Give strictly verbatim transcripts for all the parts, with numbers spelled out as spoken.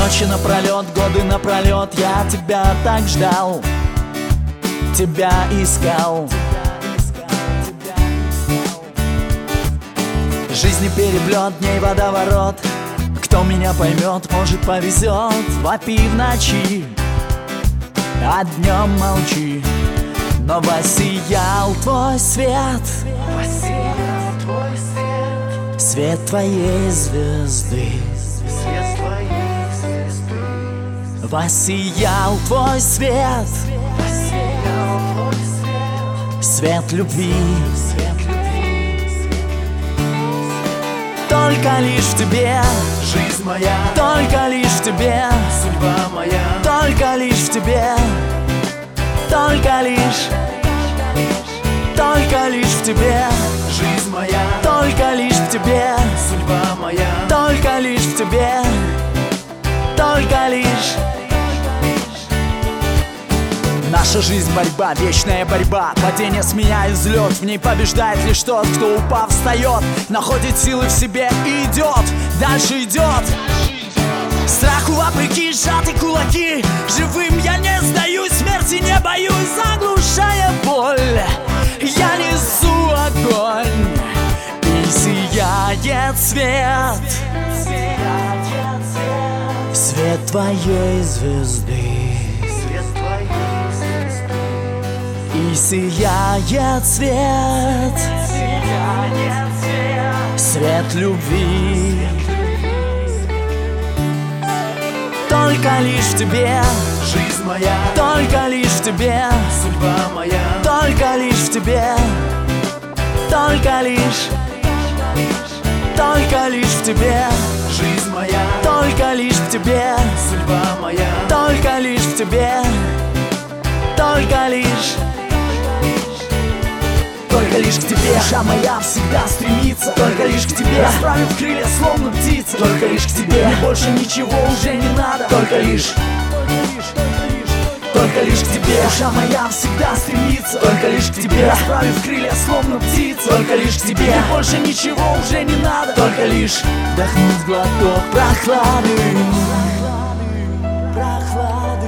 Ночи напролет, годы напролет я тебя так ждал, тебя искал. Жизни переплет, дней водоворот. Кто меня поймет, может повезет. Вопи в ночи, а днем молчи. Но воссиял твой свет, Воссиял твой свет, свет твоей звезды. свет твоей звезды. Воссиял твой свет, Воссиял твой свет, свет любви. свет любви. Только лишь в тебе, Жизнь моя, только лишь в тебе, судьба моя, только лишь в тебе, только лишь, только лишь в тебе, жизнь моя, только лишь в тебе, судьба моя. только лишь в тебе, только лишь. Наша жизнь борьба, вечная борьба. Падение сменяет взлет. В ней побеждает лишь тот, кто упав встает, находит силы в себе и идет, дальше идет. Страху вопреки сжаты кулаки. Живым я не сдаюсь, смерти не боюсь. Заглушая боль, я несу огонь, и сияет свет, свет твоей звезды. Свет твоей звезды. И сияет свет, Сияет свет, свет любви. Только лишь в тебе, жизнь моя, только лишь в тебе, судьба моя. только лишь в тебе, только лишь, только лишь в тебе, Жизнь моя, только лишь в тебе, судьба моя. только лишь в тебе, только лишь. Только лишь к тебе душа моя всегда стремится, только лишь к тебе, расправив крылья, словно птица. Только лишь к тебе, мне больше ничего уже не надо. Только лишь, только лишь к тебе душа моя всегда стремится, только лишь к тебе, расправив крылья, словно птица. Только лишь к тебе, мне больше ничего уже не надо. Только лишь вдохнуть глоток прохлады, прохлады.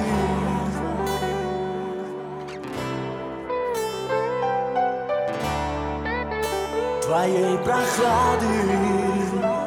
Твоей прохлады.